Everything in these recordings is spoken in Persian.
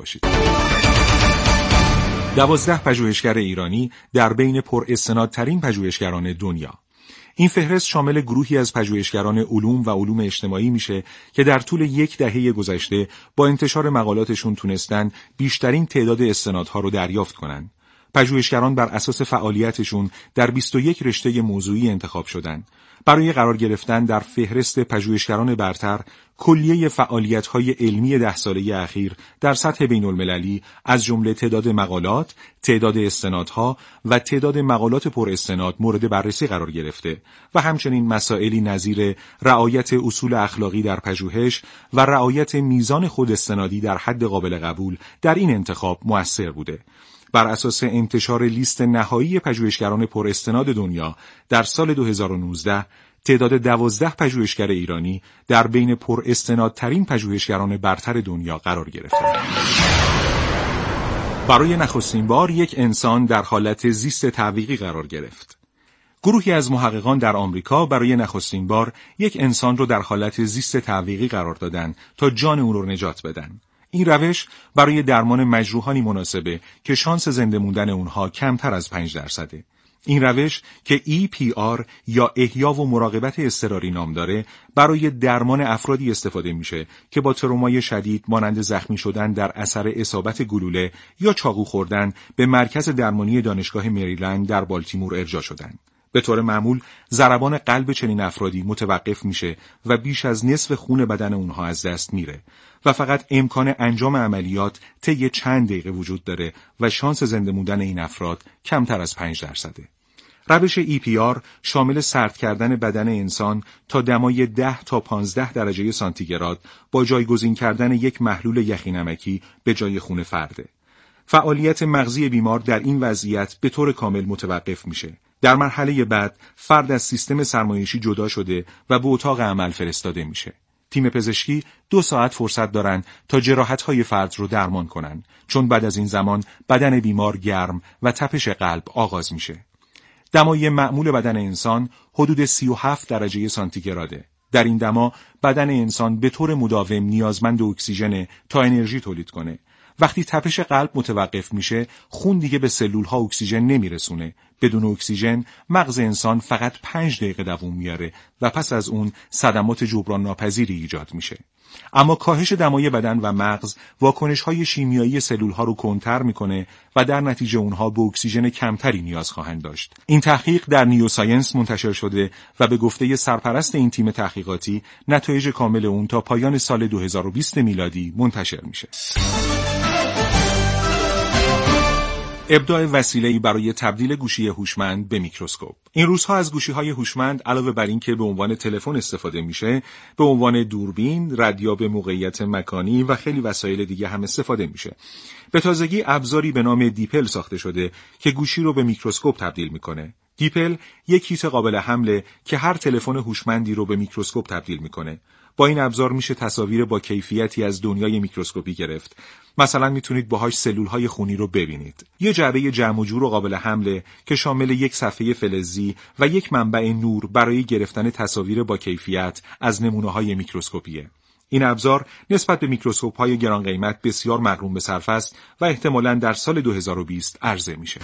باشید. 12 پژوهشگر ایرانی در بین پراستنادترین پژوهشگران دنیا. این فهرست شامل گروهی از پژوهشگران علوم و علوم اجتماعی میشه که در طول یک دهه گذشته با انتشار مقالاتشون تونستن بیشترین تعداد استنادها رو دریافت کنن. پژوهشگران بر اساس فعالیتشون در 21 رشته موضوعی انتخاب شدند. برای قرار گرفتن در فهرست پژوهشگران برتر، کلیه فعالیت‌های علمی 10 ساله اخیر در سطح بین‌المللی از جمله تعداد مقالات، تعداد استنادها و تعداد مقالات پر استناد مورد بررسی قرار گرفته و همچنین مسائلی نظیر رعایت اصول اخلاقی در پژوهش و رعایت میزان خود استنادی در حد قابل قبول در این انتخاب مؤثر بوده. بر اساس انتشار لیست نهایی پژوهشگران پر استناد دنیا در سال 2019 تعداد 12 پژوهشگر ایرانی در بین پر استنادترین پژوهشگران برتر دنیا قرار گرفتند. برای نخستین بار یک انسان در حالت زیست تعویقی قرار گرفت. گروهی از محققان در آمریکا برای نخستین بار یک انسان رو در حالت زیست تعویقی قرار دادن تا جان اون رو نجات بدن. این روش برای درمان مجروحانی مناسبه که شانس زنده موندن اونها کمتر از 5%. این روش که EPR یا احیا و مراقبت اضطراری نام داره برای درمان افرادی استفاده میشه که با ترومای شدید مانند زخمی شدن در اثر اصابت گلوله یا چاقو خوردن به مرکز درمانی دانشگاه مریلند در بالتیمور ارجاع شدن. به طور معمول ضربان قلب چنین افرادی متوقف میشه و بیش از نصف خون بدن اونها از دست میره و فقط امکان انجام عملیات طی چند دقیقه وجود داره و شانس زنده موندن این افراد کمتر از 5%. روش EPR شامل سرد کردن بدن انسان تا دمای 10 تا 15 درجه سانتیگراد با جایگزین کردن یک محلول یخی نمکی به جای خون فرده. فعالیت مغزی بیمار در این وضعیت به طور کامل متوقف میشه. در مرحله بعد فرد از سیستم سرمایشی جدا شده و به اتاق عمل فرستاده میشه. تیم پزشکی 2 ساعت فرصت دارن تا جراحت‌های فرد رو درمان کنن، چون بعد از این زمان بدن بیمار گرم و تپش قلب آغاز میشه. دمای معمول بدن انسان حدود 37 درجه سانتیگراده. در این دما بدن انسان به طور مداوم نیازمند اکسیژن تا انرژی تولید کنه. وقتی تپش قلب متوقف میشه، خون دیگه به سلول‌ها اکسیژن نمیرسونه. بدون اکسیژن مغز انسان فقط 5 دقیقه دوام میاره و پس از اون صدمات جبران ناپذیری ایجاد میشه. اما کاهش دمای بدن و مغز واکنش‌های شیمیایی سلول‌ها رو کندتر میکنه و در نتیجه اونها به اکسیژن کمتری نیاز خواهند داشت. این تحقیق در نیوساینس منتشر شده و به گفته سرپرست این تیم تحقیقاتی نتایج کامل اون تا پایان سال 2020 میلادی منتشر میشه. ابداع وسیله‌ای برای تبدیل گوشی هوشمند به میکروسکوپ. این روزها از گوشی‌های هوشمند علاوه بر این که به عنوان تلفن استفاده میشه، به عنوان دوربین، ردیاب موقعیت مکانی و خیلی وسایل دیگه هم استفاده میشه. به تازگی ابزاری به نام دیپل ساخته شده که گوشی رو به میکروسکوپ تبدیل میکنه. دیپل یک کیت قابل حمله که هر تلفن هوشمندی رو به میکروسکوپ تبدیل میکنه. با این ابزار میشه تصاویر با کیفیتی از دنیای میکروسکوپی گرفت. مثلا میتونید باهاش سلول‌های خونی رو ببینید. یه جعبه جمع و جور و قابل حمله که شامل یک صفحه فلزی و یک منبع نور برای گرفتن تصاویر با کیفیت از نمونه‌های میکروسکوپیه. این ابزار نسبت به میکروسکوپ‌های گران قیمت بسیار مغروم به صرف است و احتمالاً در سال 2020 عرضه میشه.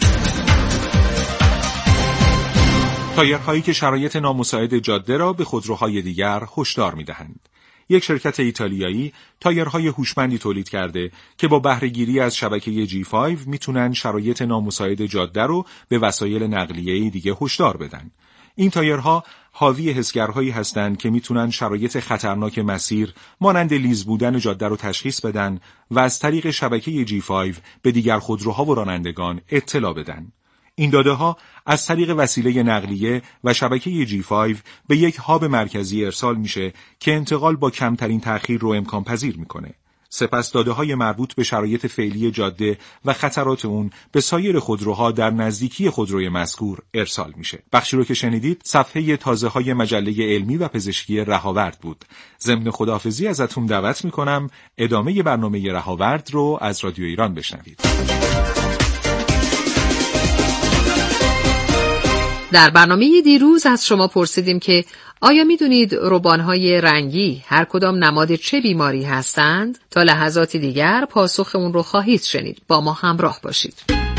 تایرهایی که شرایط نامساعد جاده را به خودروهای دیگر هشدار می‌دهند. یک شرکت ایتالیایی تایرهای هوشمندی تولید کرده که با بهره‌گیری از شبکه G5 میتونن شرایط نامساعد جاده رو به وسایل نقلیه‌ای دیگه هشدار بدن. این تایرها حاوی حسگرهایی هستند که میتونن شرایط خطرناک مسیر مانند لیز بودن جاده رو تشخیص بدن و از طریق شبکه G5 به دیگر خودروها و رانندگان اطلاع بدن. این داده‌ها از طریق وسیله نقلیه و شبکه G5 به یک هاب مرکزی ارسال میشه که انتقال با کمترین تأخیر رو امکان پذیر میکنه. سپس داده‌های مربوط به شرایط فعلی جاده و خطرات اون به سایر خودروها در نزدیکی خودروی مذکور ارسال میشه. بخشی رو که شنیدید صفحه تازه‌های مجله علمی و پزشکی رهاورد بود. ضمن خداحافظی ازتون دعوت میکنم ادامه برنامه رهاورد رو از رادیو ایران بشنوید. در برنامه دیروز از شما پرسیدیم که آیا میدونید روبان‌های رنگی هر کدام نماد چه بیماری هستند؟ تا لحظاتی دیگر پاسخ اون رو خواهید شنید. با ما همراه باشید.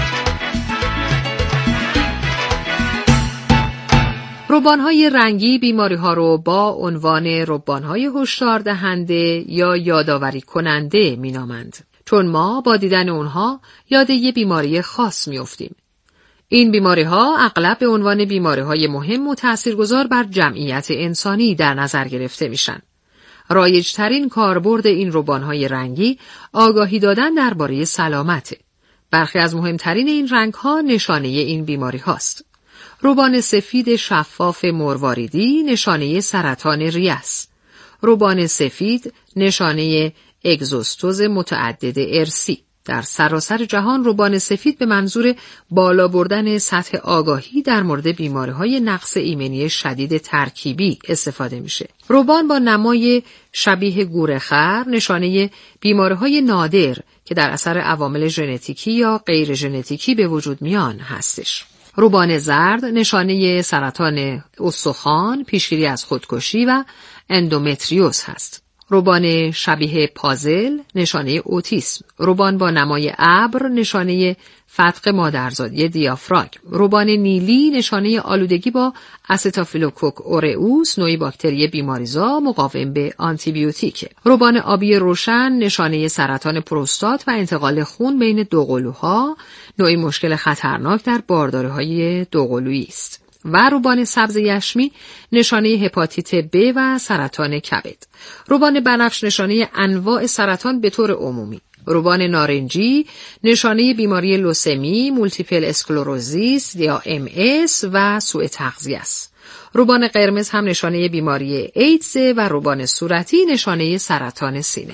روبان‌های رنگی بیماری‌ها رو با عنوان روبان‌های هشدار دهنده یا یادآوری کننده می‌نامند، چون ما با دیدن اونها یاد یه بیماری خاص می‌افتیم. این بیماری‌ها اغلب به عنوان بیماری‌های مهم و تأثیرگذار بر جمعیت انسانی در نظر گرفته میشن. رایج‌ترین کاربرد این روبان‌های رنگی آگاهی دادن درباره سلامته. برخی از مهمترین این رنگ‌ها نشانه این بیماری‌هاست. روبان سفید شفاف مرواریدی نشانه سرطان ریه است. روبان سفید نشانه اگزوستوز متعدد ارثی. در سراسر جهان روبان سفید به منظور بالا بردن سطح آگاهی در مورد بیماری‌های نقص ایمنی شدید ترکیبی استفاده میشه. روبان با نمای شبیه گورخر نشانه بیماری‌های نادر که در اثر عوامل ژنتیکی یا غیر ژنتیکی به وجود میان هستش. روبان زرد نشانه سرطان استخوان، پیشگیری از خودکشی و اندومتریوز هست. روبان شبیه پازل نشانه اوتیسم. روبان با نمای ابر نشانه فتق مادرزادی دیافراگم. روبان نیلی نشانه آلودگی با استافیلوکوک اورئوس، نوعی باکتری بیماریزا مقاوم به آنتیبیوتیک. روبان آبی روشن نشانه سرطان پروستات و انتقال خون بین دوقلوها، نوعی مشکل خطرناک در بارداری‌های دوقلویی است. و روبان سبز یشمی نشانه هپاتیت B و سرطان کبد. روبان بنفش نشانه انواع سرطان به طور عمومی. روبان نارنجی نشانه بیماری لوسمی، مولتیپل اسکلروزیس یا MS و سوء تغذیه است. روبان قرمز هم نشانه بیماری ایدز و روبان صورتی نشانه سرطان سینه.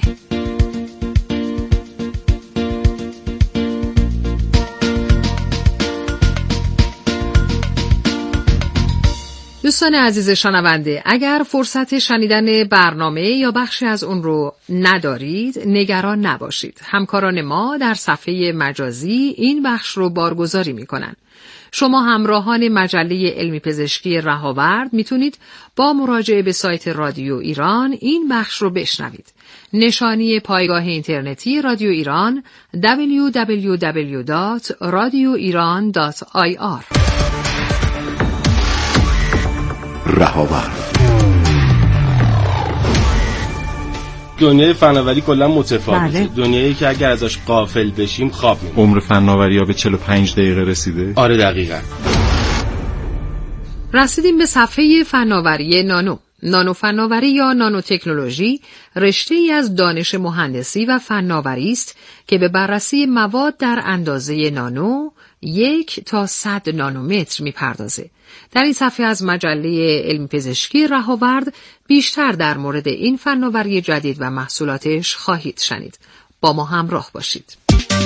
دوستان عزیز شنونده، اگر فرصت شنیدن برنامه یا بخشی از اون رو ندارید، نگران نباشید. همکاران ما در صفحه مجازی این بخش رو بارگذاری میکنن. شما همراهان مجله علمی پزشکی رهاورد میتونید با مراجعه به سایت رادیو ایران این بخش رو بشنوید. نشانی پایگاه اینترنتی رادیو ایران www.radioiran.ir. رهاورد. دنیای فناوری کلا متفاوته. دنیایی که اگر ازش غافل بشیم خواب می‌بینیم. عمر فناوری‌ها به 45 دقیقه رسیده. آره دقیقاً. رسیدیم به صفحه فناوری نانو. نانو فناوری یا نانو تکنولوژی رشته‌ای از دانش مهندسی و فناوری است که به بررسی مواد در اندازه نانو 1 تا 100 نانومتر می‌پردازه. در این صفحه از مجله علمی پزشکی رهاورد بیشتر در مورد این فناوری جدید و محصولاتش خواهید شنید. با ما همراه باشید.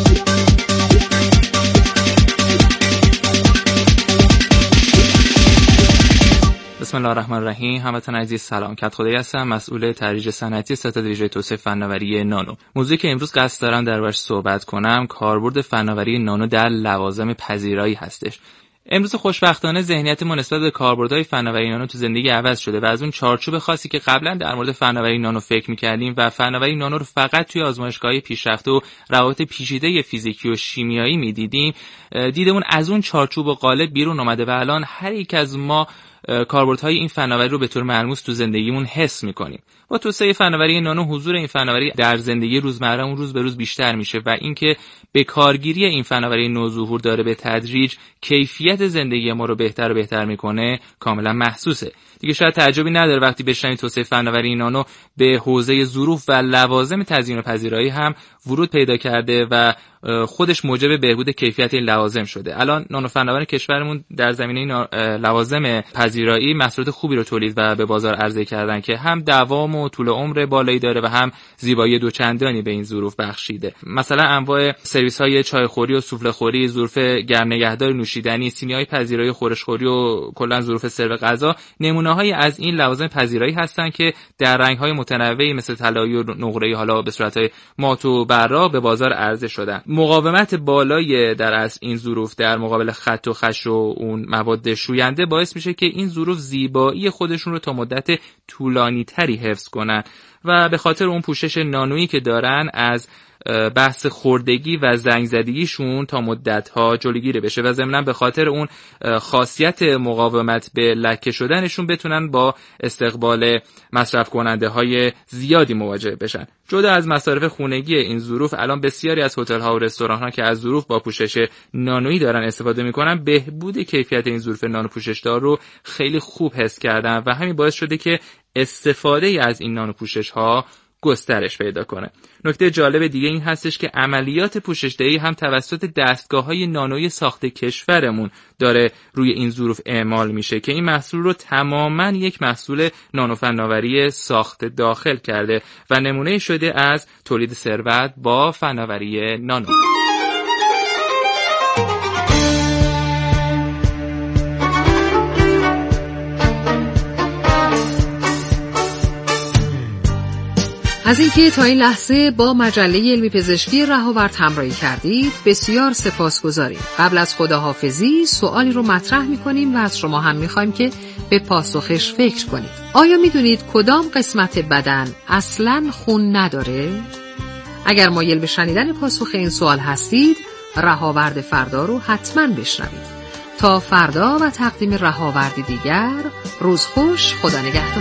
بسم الله الرحمن الرحیم. هموطن عزیز سلام. کدخدایی هستم، مسئول ترویج صنعتی ستاد ویژه توسعه فناوری نانو. موضوعی که امروز قصد دارم دربارش صحبت کنم کاربرد فناوری نانو در لوازم پذیرایی هستش. امروز خوشبختانه ذهنیت ما نسبت به کاربردهای فناوری نانو تو زندگی عوض شده و از اون چارچوب خاصی که قبلا در مورد فناوری نانو فکر می‌کردیم و فناوری نانو رو فقط توی آزمایشگاه‌های پیشرفته و روابط پیچیده فیزیکی و شیمیایی می‌دیدیم، دیدمون از اون چارچوب و قالب بیرون اومده و الان هر یک از ما کاربردهای این فناوری رو به طور ملموس تو زندگیمون حس می‌کنیم. با توسعه فناوری نانو حضور این فناوری در زندگی روزمره‌مون روز به روز بیشتر میشه و اینکه به کارگیری این فناوری نوظهور داره به تدریج کیفیت زندگی ما رو بهتر و بهتر میکنه کاملا محسوسه. دیگه شاید تعجبی نداره وقتی بشنوید توسعه فناوری نانو به حوزه ظروف و لوازم تزیین و پذیرایی هم ورود پیدا کرده و خودش موجب بهبود کیفیت این لوازم شده. الان نانو فناوری کشورمون در زمینه لوازم پذیرایی محصولات خوبی رو تولید و به بازار عرضه کردن که هم دوام و طول عمر بالایی داره و هم زیبایی دوچندانی به این ظروف بخشیده. مثلا انواع سرویس‌های چایخوری و سوفله‌خوری، ظروف گرم نگهداری نوشیدنی، سینی‌های پذیرایی خورش‌خوری و کلاً ظروف سرو غذا نمونه‌هایی از این لوازم پذیرایی هستن که در رنگ‌های متنوعی مثل طلایی و نقره‌ای حالا به صورت‌های مات و براق به بازار عرضه شدن. مقاومت بالای در اصل این ظروف در مقابل خط و خش و اون مواد شوینده باعث میشه که این ظروف زیبایی خودشون رو تا مدت طولانی تری حفظ کنن و به خاطر اون پوشش نانویی که دارن از بحث خوردگی و زنگ زدگیشون تا مدت‌ها جلوگیری بشه و ضمناً به خاطر اون خاصیت مقاومت به لکه شدنشون بتونن با استقبال مصرف کننده های زیادی مواجه بشن. جدا از مصارف خونگی این ظروف، الان بسیاری از هتل‌ها و رستوران‌ها که از ظروف با پوشش نانویی دارن استفاده می‌کنن، بهبود کیفیت این ظروف نانو پوششدار رو خیلی خوب حس کردن و همین باعث شده که استفاده از این نانو پوشش‌ها گسترش پیدا کنه. نکته جالب دیگه این هستش که عملیات پوشش‌دهی هم توسط دستگاه‌های نانویی ساخت کشورمون داره روی این ظروف اعمال میشه که این محصول رو تماماً یک محصول نانو فناوری ساخت داخل کرده و نمونه شده از تولید ثروت با فناوری نانو. از اینکه تا این لحظه با مجله علمی پزشکی رهاورد همراهی کردید بسیار سپاسگزاریم. قبل از خداحافظی سوالی رو مطرح می‌کنیم و از شما هم می‌خوایم که به پاسخش فکر کنید. آیا می‌دونید کدام قسمت بدن اصلاً خون نداره؟ اگر مایل به شنیدن پاسخ این سوال هستید، رهاورد فردا رو حتماً بشنوید. تا فردا و تقدیم رهاوردی دیگر، روز خوش، خدا نگهدار.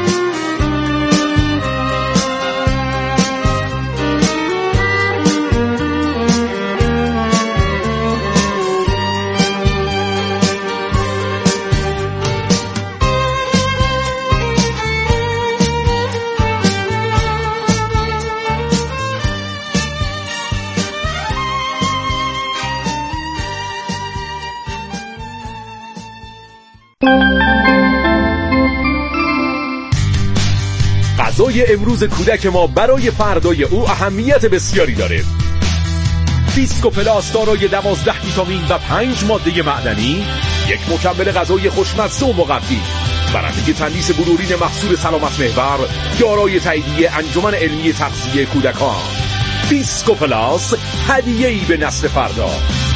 غذای امروز کودک ما برای فردای او اهمیت بسیاری داره. بیسکوپلاس دارای 12 ویتامین و 5 ماده معدنی، یک مکمل غذایی خوشمزه و مقوی، برنده تندیس بلورین محصول سلامت محور، دارای تاییدیه انجمن علمی تغذیه کودکان. بیسکوپلاس، هدیه‌ای به نسل فردا.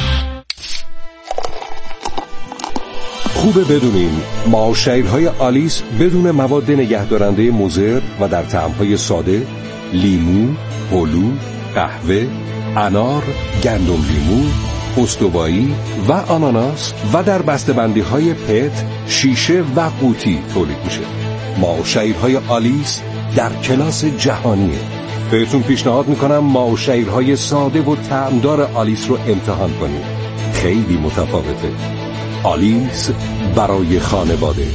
خوبه بدونین معاشرهای آلیس بدون مواد نگهدارنده مضر و در طعم‌های ساده، لیمو، هلو، قهوه، انار، گندم لیمو، استوایی و آناناس و در بسته‌بندی‌های پت، شیشه و قوطی تولید میشه. معاشرهای آلیس در کلاس جهانیه. بهتون پیشنهاد میکنم معاشرهای ساده و طعمدار آلیس رو امتحان کنید. خیلی متفاوته. آلیس برای خانواده.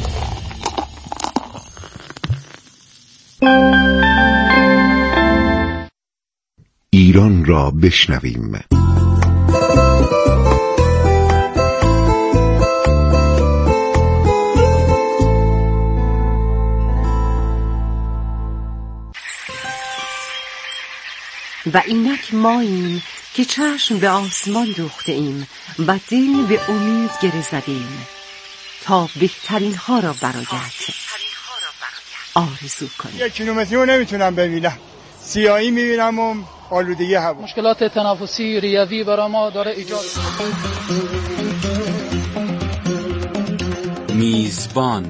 ایران را بشنویم. و اینک ماییم که چشم به آسمان دوخته ایم و دل به امید گره زدیم تا بهترین ها را برایت آرزو کنیم. 1 کیلومتری رو نمیتونم ببینم، سیاهی میبینم و آلودگی هوا. مشکلات تنفسی ریوی برای ما داره ایجاد. میزبان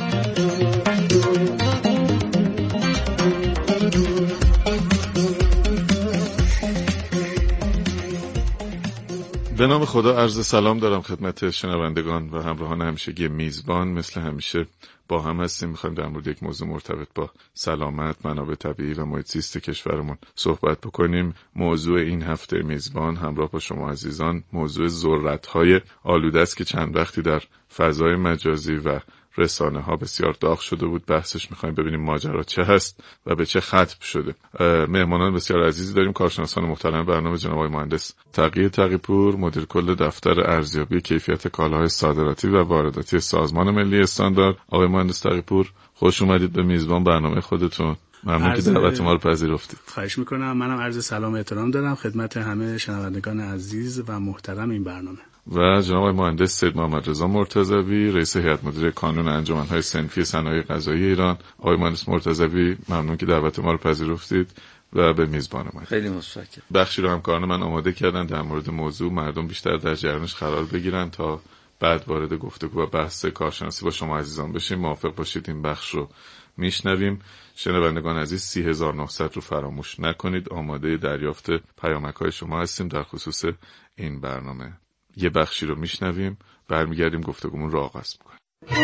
به نام خدا عرض سلام دارم خدمت شنوندگان و همراهان همیشگی میزبان. مثل همیشه با هم هستیم، میخوایم در مورد یک موضوع مرتبط با سلامت، منابع طبیعی و محیط زیست کشورمون صحبت بکنیم. موضوع این هفته میزبان همراه با شما عزیزان موضوع ذرت‌های آلوده است که چند وقتی در فضای مجازی و رسانه ها بسیار داغ شده بود. بحثش میخوایم ببینیم ماجرا چه هست و به چه ختم شده. مهمانان بسیار عزیزی داریم. کارشناسان محترم برنامه جناب آقای مهندس تقی پور، مدیر کل دفتر ارزیابی کیفیت کالاهای صادراتی و وارداتی سازمان ملی استاندارد. آقای مهندس تقی پور، خوش اومدید به میزبان برنامه خودتون. ممنون که دعوت ما رو پذیرفتید. خواهش میکنم. منم عرض سلام و احترام دارم خدمت همه شنوندگان عزیز و محترم این برنامه. و جناب آقای مهندس سید محمد رضا مرتضوی، رئیس هیئت مدیره کانون انجمن‌های صنفی صنایع غذایی ایران. آقای مهندس مرتضوی، ممنون که دعوت ما رو پذیرفتید و به میزبان من. خیلی متشکرم. بخشی رو همکاران من آماده کردن در مورد موضوع، مردم بیشتر در جریانش قرار بگیرن تا بعد وارد گفتگو و بحث کارشناسی با شما عزیزان بشیم. موافق باشید این بخش رو میشنویم. شنوندگان عزیز 30900 رو فراموش نکنید. آماده دریافت پیامک‌های شما هستیم در خصوص این برنامه. یه بخشی رو میشنویم، برمیگردیم گفتگومون رو آغاز می‌کنیم.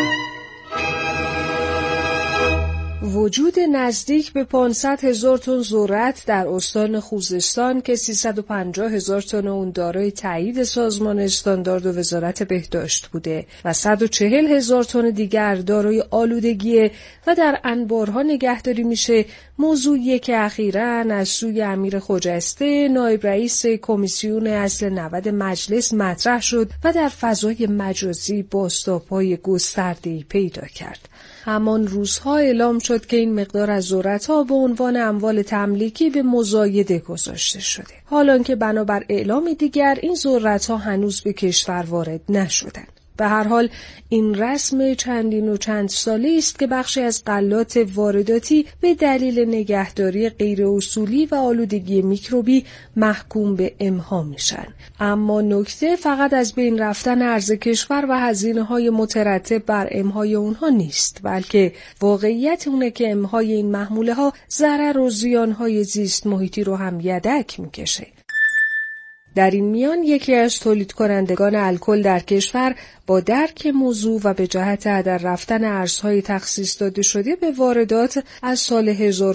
وجود نزدیک به 500,000 تن ذرت در استان خوزستان که 350,000 تن اون دارای تایید سازمان استاندارد و وزارت بهداشت بوده و 140,000 تن دیگر دارای آلودگی و در انبارها نگهداری میشه، موضوعیه که اخیراً از سوی امیر خجسته نایب رئیس کمیسیون اصل 90 مجلس مطرح شد و در فضای مجازی بازتاب‌های گسترده‌ای پیدا کرد. همان روزها اعلام شد که این مقدار از ذرت‌ها به عنوان اموال تملیکی به مزایده گذاشته شده. حالانکه بنابر اعلام دیگر این ذرت‌ها هنوز به کشور وارد نشدند. به هر حال این رسم چندین و چند ساله است که بخشی از غلات وارداتی به دلیل نگهداری غیر اصولی و آلودگی میکروبی محکوم به امها میشن. اما نکته فقط از بین رفتن ارز کشور و هزینه‌های مترتب بر امهای اونها نیست، بلکه واقعیت اونه که امهای این محموله‌ها ضرر و زیان‌های زیست محیطی رو هم یدک میکشه. در این میان یکی از تولید کنندگان الکل در کشور با درک موضوع و به جهت هدر رفتن ارزهای تخصیص داده شده به واردات از سال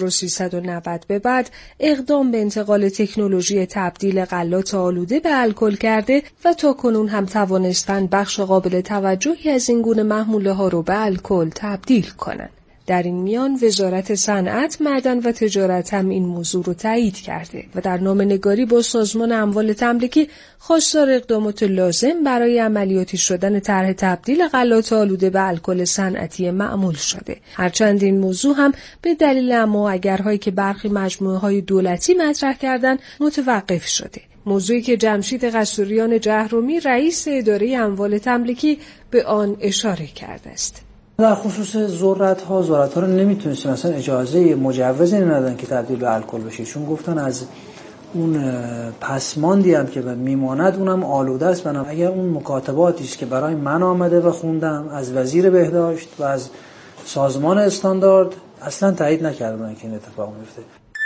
1390 به بعد اقدام به انتقال تکنولوژی تبدیل غلات آلوده به الکل کرده و تا کنون هم توانستند بخش قابل توجهی از این گونه محموله ها رو به الکل تبدیل کنند. در این میان وزارت صنعت، معدن و تجارت هم این موضوع رو تایید کرده و در نامه‌نگاری با سازمان اموال تملیکی خواستار اقدامات لازم برای عملیاتی شدن طرح تبدیل غلات آلوده به الکل صنعتی معمول شده. هرچند این موضوع هم به دلیل اما اگرهایی که برخی مجموعه‌های دولتی مطرح کردن متوقف شده. موضوعی که جمشید قصوریان جهرومی رئیس اداره اموال تملیکی به آن اشاره کرده است. در خصوص ذرت‌ها رو نمیتونستیم مثلا اجازه مجوزی ندادن که تبدیل به الکل بشه، چون گفتن از اون پسماندی هم که میماند اونم آلوده است. بنابراین اگر اون مکاتباتی است که برای من آمده و خوندم از وزیر بهداشت و از سازمان استاندارد اصلا تایید نکردن که این اتفاق میفته.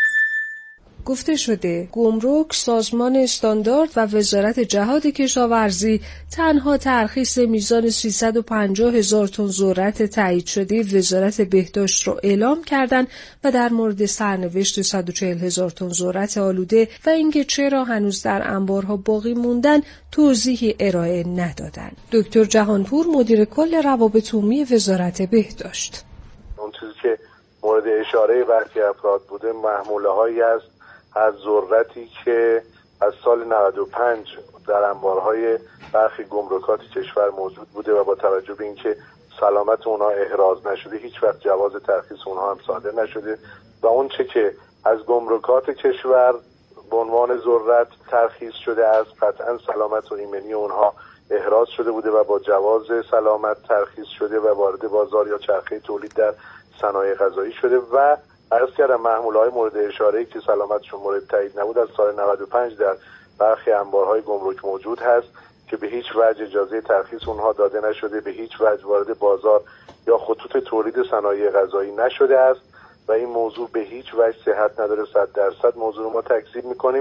گفته شده گمرک، سازمان استاندارد و وزارت جهاد کشاورزی تنها ترخیص میزان 350,000 تن ذرت تایید شده وزارت بهداشت را اعلام کردند و در مورد سرنوشت 140,000 تن ذرت آلوده و اینکه چرا هنوز در انبارها باقی موندن توضیحی ارائه ندادند. دکتر جهانپور مدیر کل روابط عمومی وزارت بهداشت: اون چیزی که مورد اشاره برخی افراد بوده محموله‌هایی است از ذرتی که از سال 95 در انبارهای برخی گمرکات کشور موجود بوده و با توجه به اینکه سلامت اونها احراز نشده هیچ وقت جواز ترخیص اونها هم صادر نشده و اون چه که از گمرکات کشور به عنوان ذرت ترخیص شده از قطعا سلامت و ایمنی اونها احراز شده بوده و با جواز سلامت ترخیص شده و وارد بازار یا چرخه تولید در صنایع غذایی شده و عرض کردم محموله‌های مورد اشاره‌ای که سلامتشون مورد تایید نبود از سال 95 در برخی انبارهای گمرک موجود هست که به هیچ وجه اجازه ترخیص اونها داده نشده، به هیچ وجه وارد بازار یا خطوط تولید صنایع غذایی نشده است و این موضوع به هیچ وجه صحت نداره. 100% موضوع رو ما تکذیب می‌کنیم.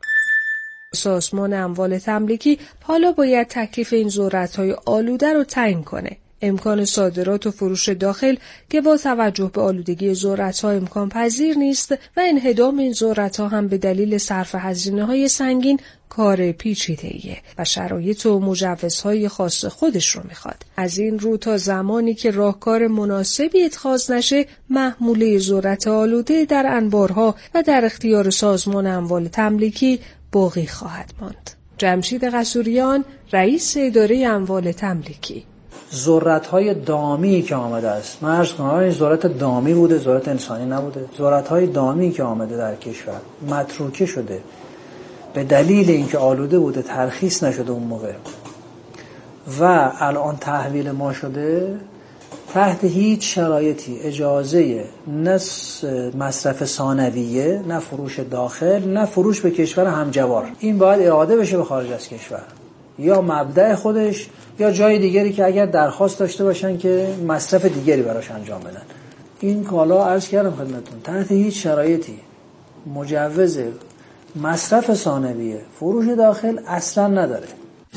سازمان اموال تملیکی حالا باید تکلیف این ذرت‌های آلوده رو تعیین کنه. امکان صادرات و فروش داخل که با توجه به آلودگی ذرت‌ها امکان پذیر نیست و انهدام این ذرت‌ها هم به دلیل صرف هزینه‌های سنگین کار پیچیده‌ایه و شرایط و مجوزهای خاص خودش رو میخواد. از این رو تا زمانی که راهکار مناسبی اتخاذ نشه محموله ذرت آلوده در انبارها و در اختیار سازمان اموال تملیکی باقی خواهد ماند. جمشید قصوریان رئیس اداره اموال تملیکی: ذرت‌های دامی که آمده است، من عرض کنم این ذرت دامی بوده، ذرت انسانی نبوده. ذرت‌های دامی که آمده در کشور متروکه شده به دلیل اینکه آلوده بوده، ترخیص نشده اون موقع و الان تحویل ما شده، تحت هیچ شرایطی اجازه نه مصرف ثانویه، نه فروش داخل، نه فروش به کشور همجوار. این باید اعاده بشه به خارج از کشور، یا مبدأ خودش یا جای دیگری که اگر درخواست داشته باشن که مصرف دیگری براش انجام بدن. این کالا عرض کردم خدمتتون تحت هیچ شرایطی مجوز مصرف ثانویه، فروش داخل اصلا نداره.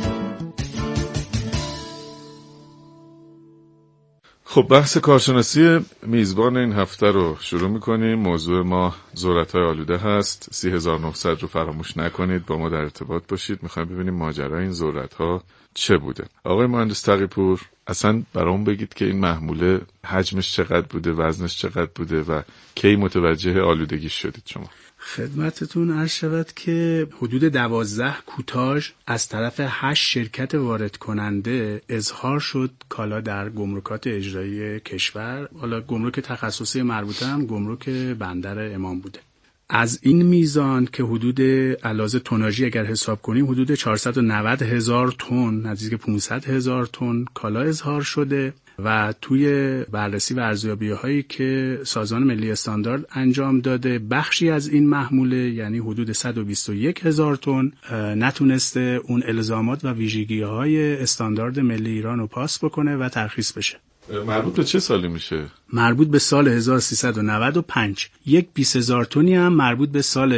خب بحث کارشناسی میزبان این هفته رو شروع میکنیم. موضوع ما ذرت‌های آلوده هست. 30900 رو فراموش نکنید، با ما در ارتباط باشید. میخوایم ببینیم ماجرای این ذرت‌ها چه بوده. آقای مهندس تقی‌پور، اصلا برام بگید که این محموله حجمش چقدر بوده، وزنش چقدر بوده و کی متوجه آلودگی شدید شما؟ خدمتتون عرض شود که حدود 12 کوتاژ از طرف 8 شرکت وارد کننده اظهار شد کالا در گمرکات اجرایی کشور. حالا گمرک تخصصی مربوطه هم گمرک بندر امام بوده. از این میزان که حدود علاوه توناژی اگر حساب کنیم حدود 490,000 تن، نزدیک 500,000 تن کالا اظهار شده و توی بررسی و ارزیابی‌هایی که سازمان ملی استاندارد انجام داده، بخشی از این محموله یعنی حدود 121,000 تن نتونسته اون الزامات و ویژگی‌های استاندارد ملی ایران رو پاس بکنه و ترخیص بشه. مربوط به چه سالی میشه؟ مربوط به سال 1395. یک 20,000 تنی هم مربوط به سال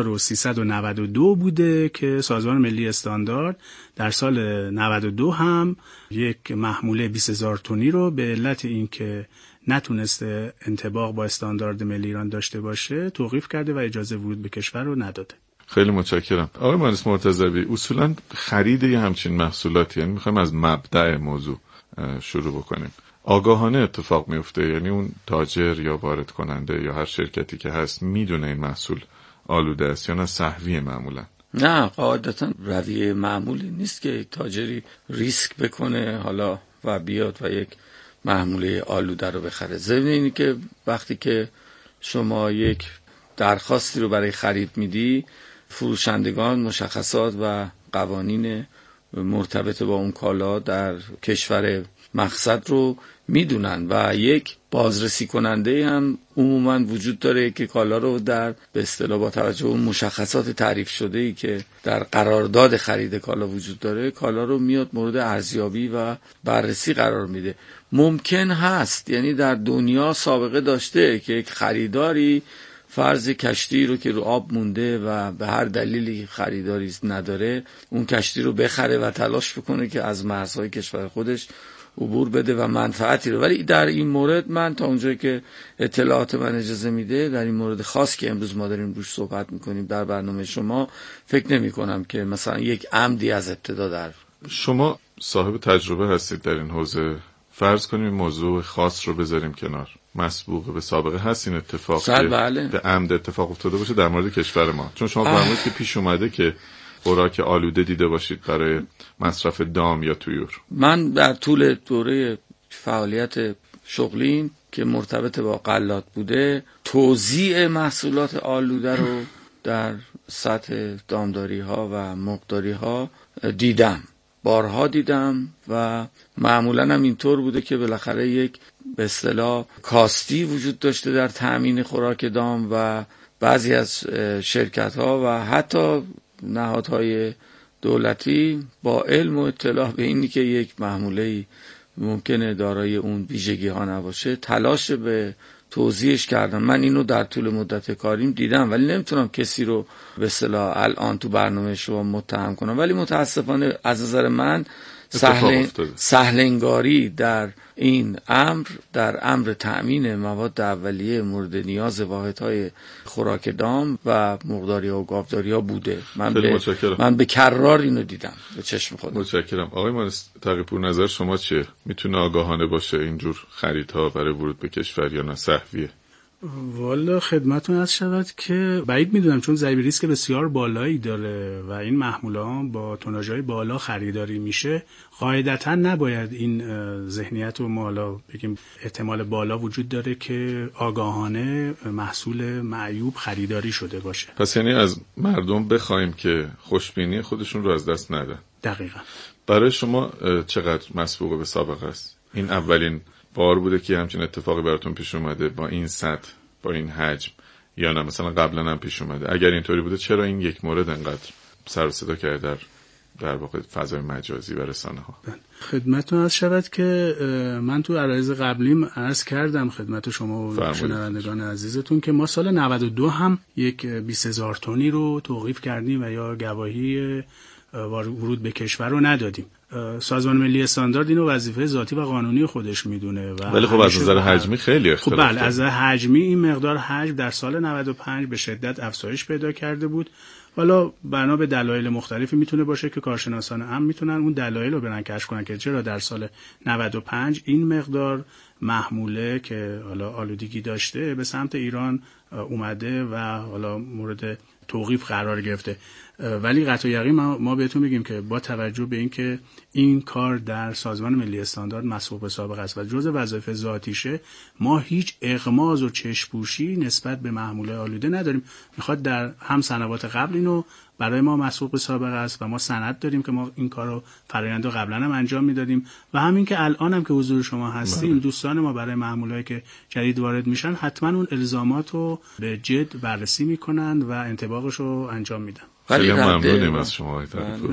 1392 بوده که سازمان ملی استاندارد در سال 92 هم یک محموله 20,000 تنی رو به علت اینکه نتونسته انطباق با استاندارد ملی ایران داشته باشه توقیف کرده و اجازه ورود به کشور رو نداده. خیلی متشکرم. آقای مهندس مرتضوی، اصولاً خرید یه همچین محصولاتی، یعنی میخوایم از مبدأ موضوع شروع بکنیم، آگاهانه اتفاق میفته؟ یعنی اون تاجر یا وارد کننده یا هر شرکتی که هست میدونه این محصول آلوده است یا نه سهوی معمولا؟ نه، قاعدتا رویه معمولی نیست که تاجری ریسک بکنه حالا و بیاد و یک محموله آلوده رو بخره. ضمن اینی که وقتی که شما یک درخواستی رو برای خرید میدی، فروشندگان مشخصات و قوانین مرتبط با اون کالا در کشور مقصد رو میدونن و یک بازرسی کننده هم عموما وجود داره که کالا رو در به اصطلاح با توجه به اون مشخصات تعریف شده ای که در قرارداد خرید کالا وجود داره، کالا رو میاد مورد ارزیابی و بررسی قرار میده. ممکن هست، یعنی در دنیا سابقه داشته که یک خریداری فرض کشتی رو که رو آب مونده و به هر دلیلی خریداری نداره، اون کشتی رو بخره و تلاش بکنه که از مرزهای کشور خودش عبور بده و منفعتی رو. ولی در این مورد من تا اونجایی که اطلاعات من اجازه میده، در این مورد خاص که امروز ما داریم روش صحبت میکنیم در برنامه شما، فکر نمی کنم که مثلا یک عمدی از ابتدا در. شما صاحب تجربه هستید در این حوزه، فرض کنیم موضوع خاص رو بذاریم کنار، مسبوق به سابقه هست این اتفاق که بله. به عمد اتفاق افتاده باشه در مورد کشور ما؟ چون شما فرمودید که پیش اومده که خوراک آلوده دیده باشید برای مصرف دام یا طیور. من در طول دوره فعالیت شغلیم که مرتبط با غلات بوده، توزیع محصولات آلوده رو در سطح دامداری ها و مرغداری ها دیدم، بارها دیدم و معمولا هم اینطور بوده که بالاخره یک به اصطلاح کاستی وجود داشته در تأمین خوراک دام و بعضی از شرکت ها و حتی نهادهای دولتی با علم و اطلاع به اینی که یک محموله ممکنه دارای اون ویژگی ها نباشه، تلاش به توضیحش کردن. من اینو در طول مدت کاریم دیدم، ولی نمیتونم کسی رو به اصطلاح الان تو برنامه شما متهم کنم. ولی متاسفانه از نظر من سهلنگاری در این امر، در امر تأمین مواد اولیه مورد نیاز واحدهای خوراک دام و مرغداری ها و گاوداری ها بوده. من به کررار اینو دیدم به چشم خودم. متشکرم. آقای مهندس تقی‌پور، نظر شما چیه؟ میتونه آگاهانه باشه اینجور خریدها برای ورود به کشور یا نه سهویه؟ والا خدمتون عرض شود که بعید میدونم، چون ضریب ریسک بسیار بالایی داره و این محموله ها با توناژهای بالا خریداری میشه. قاعدتا نباید این ذهنیت رو ما حالا بگیم احتمال بالا وجود داره که آگاهانه محصول معیوب خریداری شده باشه. پس یعنی از مردم بخوایم که خوشبینی خودشون رو از دست ندن. دقیقاً. برای شما چقدر مسبوق به سابقه است این اولین بار بوده که همچین اتفاقی براتون پیش اومده با این سطح، با این حجم، یا نه مثلا قبلا هم پیش اومده؟ اگر اینطوری بوده چرا این یک مورد انقدر سر و صدا کرده در واقع فضای مجازی و رسانه ها؟ خدمتتون عرض شود که من تو عرایض قبلیم عرض کردم خدمت شما و شنوندگان عزیزتون که ما سال 92 هم یک 20,000 تنی رو توقیف کردیم و یا گواهی ورود به کشور رو ندادیم. سازمان ملی استاندارد اینو وظیفه ذاتی و قانونی خودش میدونه ولی خب از نظر حجمی خیلی اختلاف داره. بله، از نظر حجمی این مقدار حجم در سال 95 به شدت افزایش پیدا کرده بود. حالا بنا به دلایل مختلفی میتونه باشه که کارشناسان هم میتونن اون دلایل رو برن کشف کنن که چرا در سال 95 این مقدار محموله که حالا آلودگی داشته به سمت ایران اومده و حالا مورد توقیف قرار گرفته. ولی قطع یقین ما بهتون میگیم که با توجه به اینکه این کار در سازمان ملی استاندارد مسبوق به سابقه است و جزء وظایف ذاتیشه، ما هیچ اغماض و چشم‌پوشی نسبت به محموله آلوده نداریم. میخواد در هم سنوات قبل اینو برای ما مسبوق به سابقه است و ما سند داریم که ما این کارو فرآیند رو قبلا هم انجام میدادیم و همین که الان هم که حضور شما هستیم دوستان ما برای محمولهایی که جدید وارد میشن حتما اون الزامات رو به جد بررسی میکنن و انطباقش رو انجام میدن. خیلی ممنونیم از شما.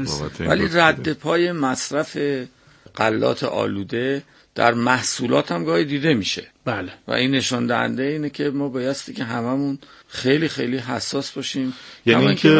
ولی رد پای مصرف غلات آلوده در محصولات هم گاهی دیده میشه. بله. و این نشان دهنده اینه که ما بایستی که هممون خیلی خیلی حساس باشیم. یعنی اینکه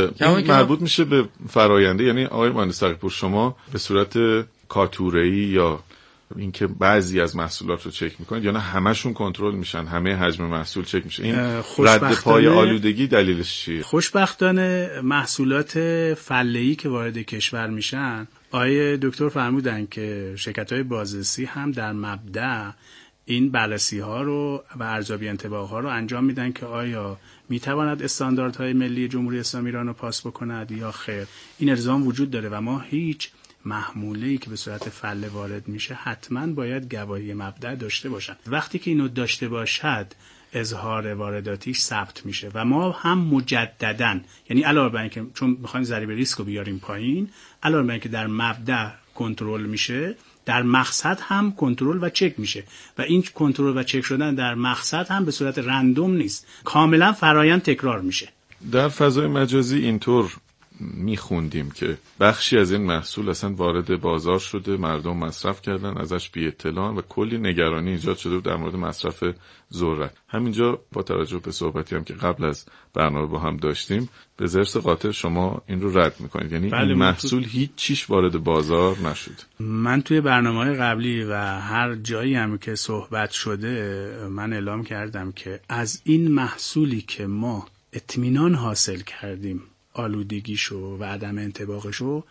مربوط میشه به فراینده. یعنی آقای مهندس تقی‌پور شما به صورت کاتوره‌ای یا اینکه بعضی از محصولات رو چک میکنید یا نه همشون کنترل میشن، همه حجم محصول چک میشه؟ این رد پای آلودگی دلیلش چیه؟ خوشبختانه محصولات فله‌ای که وارد کشور میشن، آقای دکتر فرمودن که شرکت‌های بازرسی هم در مبدأ این بررسی‌ها رو و ارزیابی انطباق‌ها رو انجام میدن که آیا میتواند استانداردهای ملی جمهوری اسلامی ایران رو پاس بکند یا خیر. این الزام وجود داره و ما هیچ محموله‌ای که به صورت فله وارد میشه حتما باید گواهی مبدأ داشته باشن. وقتی که اینو داشته باشد اظهار وارداتیش ثبت میشه و ما هم مجدداً، یعنی علاوه بر اینکه چون میخوایم ضریب ریسک رو بیاریم پایین، علاوه بر اینکه در مبدأ کنترل میشه، در مقصد هم کنترل و چک میشه و این کنترل و چک شدن در مقصد هم به صورت رندوم نیست، کاملا فرایند تکرار میشه. در فضای مجازی اینطور میخوندیم که بخشی از این محصول اصلا وارد بازار شده، مردم مصرف کردن، ازش بی اطلاع و کلی نگرانی ایجاد شده در مورد مصرف ذرت. همینجا با توجه به صحبتی هم که قبل از برنامه با هم داشتیم، به ضرس قاطع شما این رو رد میکنید، یعنی بله، این محصول هیچ چیش وارد بازار نشد. من توی برنامه‌های قبلی و هر جایی هم که صحبت شده من اعلام کردم که از این محصولی که ما اطمینان حاصل کردیم آلودگیشو و عدم انطباقشو،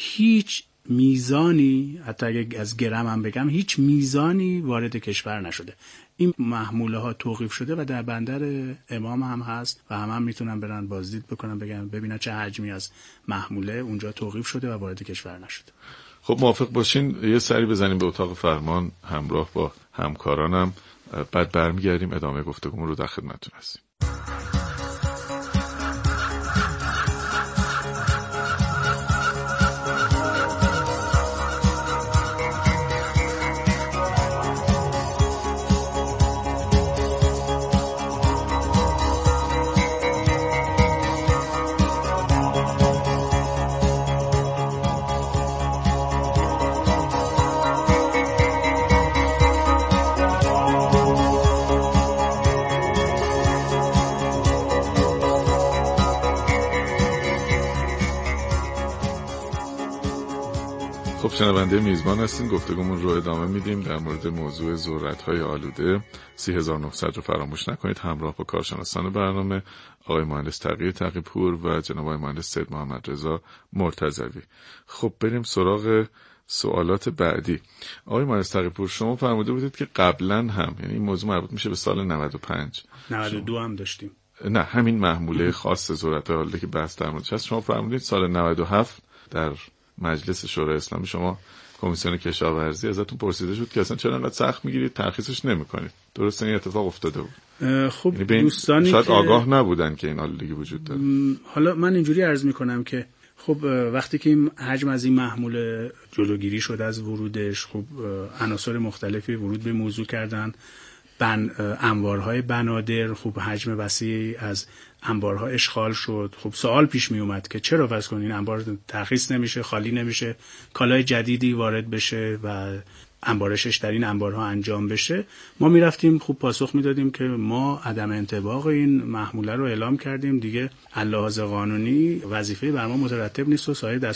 هیچ میزانی، حتی اگه از گرم هم بگم، هیچ میزانی وارد کشور نشده. این محموله ها توقیف شده و در بندر امام هم هست و هم میتونن برن بازدید بکنن، بگن ببینن چه حجمی از محموله اونجا توقیف شده و وارد کشور نشده. خب موافق باشین یه سری بزنیم به اتاق فرمان همراه با همکارانم، بعد برمیگردیم ادامه گفتگومون رو در خدمتتون هستیم. شنونده میزبان هستین، گفتگومون رو ادامه میدیم در مورد موضوع ذرت‌های آلوده. 3900 رو فراموش نکنید، همراه با کارشناسان برنامه آقای مهندس تقی تقی‌پور و جناب آقای مهندس سید محمد رضا مرتضوی. خب بریم سراغ سوالات بعدی. آقای مهندس تقی‌پور شما فرموده بودید که قبلا هم، یعنی این موضوع مربوط میشه به سال 95 92 هم داشتیم، نه همین محموله خاص ذرت‌های آلوده که بحث در موردش هست، شما فرمودید سال 97 در مجلس شورای اسلامی شما کمیسیون کشاورزی ازتون پرسیده شد که اصلا چرا انقدر سخت میگیرید ترخیصش نمیکنید. درسته این اتفاق افتاده بود؟ خب یعنی دوستانی شاید آگاه نبودن که این آلودگی وجود داره. حالا من اینجوری عرض میکنم که خب وقتی که این حجم از این محمول جلوگیری شد از ورودش، خب عناصر مختلفی ورود به موضوع کردن. انبارهای بنادر، خب حجم وسیعی از انبارها اشغال شد. خب سوال پیش می اومد که چرا فرض کنین این انبار ترخیص نمیشه، خالی نمیشه، کالای جدیدی وارد بشه و انبارشش در این انبارها انجام بشه. ما میرفتیم خوب پاسخ میدادیم که ما عدم انطباق این محموله رو اعلام کردیم، دیگه اللحاظ قانونی وظیفه بر ما مترتب نیست و سایر